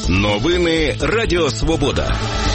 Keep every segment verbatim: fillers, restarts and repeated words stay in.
Новини Радіо Свобода.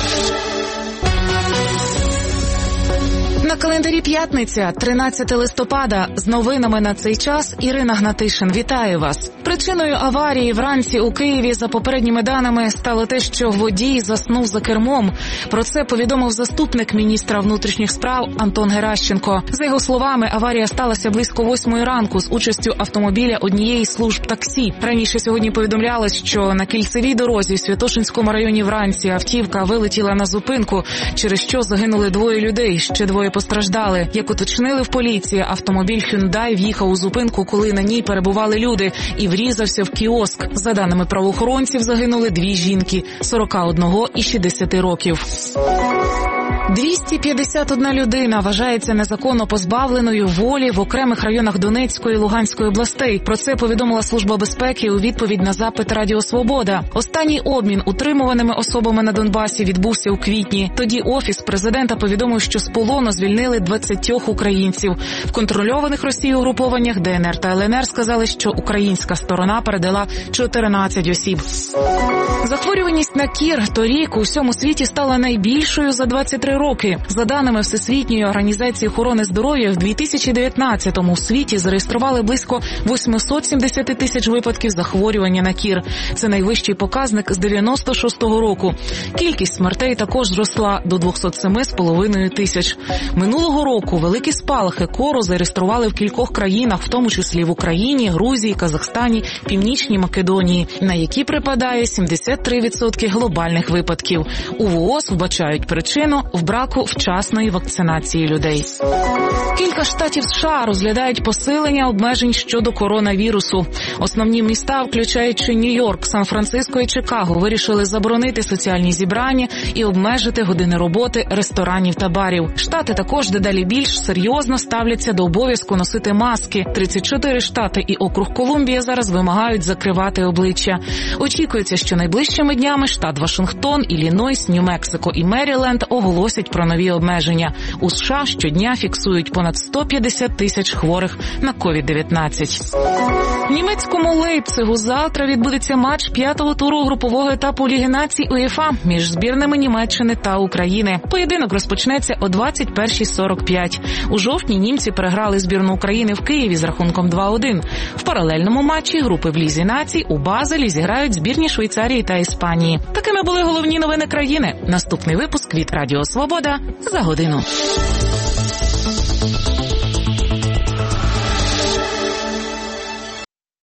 На календарі п'ятниця, тринадцяте листопада. З новинами на цей час Ірина Гнатишин. Вітаю вас. Причиною аварії вранці у Києві, за попередніми даними, стало те, що водій заснув за кермом. Про це повідомив заступник міністра внутрішніх справ Антон Геращенко. За його словами, аварія сталася близько восьмої ранку з участю автомобіля однієї з служб таксі. Раніше сьогодні повідомлялось, що на кільцевій дорозі в Святошинському районі вранці автівка вилетіла на зупинку, через що загинули двоє людей, ще двоє постраждали. Як уточнили в поліції, автомобіль Hyundai в'їхав у зупинку, коли на ній перебували люди, і врізався в кіоск. За даними правоохоронців, загинули дві жінки – сорок один і шістдесят років. двісті п'ятдесят одна людина вважається незаконно позбавленою волі в окремих районах Донецької і Луганської областей. Про це повідомила Служба безпеки у відповідь на запит Радіо Свобода. Останній обмін утримуваними особами на Донбасі відбувся у квітні. Тоді Офіс президента повідомив, що з полону звільнили двадцять українців. В контрольованих Росією угрупованнях Де Ен Ер та Ел Ен Ер сказали, що українська сторона передала чотирнадцять осіб. Захворюваність на кір торік у всьому світі стала найбільшою за двадцять три роки. За даними Всесвітньої організації охорони здоров'я, в дві тисячі дев'ятнадцятому у світі зареєстрували близько вісімсот сімдесят тисяч випадків захворювання на кір. Це найвищий показник з дев'яносто шостого року. Кількість смертей також зросла до двісті сім з половиною тисяч. Минулого року великі спалахи кору зареєстрували в кількох країнах, в тому числі в Україні, Грузії, Казахстані, Північній Македонії, на які припадає сімдесят три відсотки глобальних випадків. У В О З вбачають причину в браку вчасної вакцинації людей. Кілька штатів США розглядають посилення обмежень щодо коронавірусу. Основні міста, включаючи Нью-Йорк, Сан-Франциско і Чикаго, вирішили заборонити соціальні зібрання і обмежити години роботи ресторанів та барів. Штати також дедалі більш серйозно ставляться до обов'язку носити маски. тридцять чотири штати і округ Колумбія зараз вимагають закривати обличчя. Очікується, що найближчими днями штат Вашингтон, Іллінойс, Нью-Мексико і Меріленд оголосять про нові обмеження. У США щодня фіксують понад сто п'ятдесят тисяч хворих на ковід дев'ятнадцять. В німецькому Лейпцигу завтра відбудеться матч п'ятого туру групового етапу Ліги націй УЄФА між збірними Німеччини та України. Поєдинок розпочнеться о двадцять першій сорок п'ять. У жовтні німці переграли збірну України в Києві з рахунком два один. В паралельному матчі групи в Лізі націй у Базелі зіграють збірні Швейцарії та Іспанії. Такими були головні новини країни. Наступний випуск від Радіо Свобода за годину.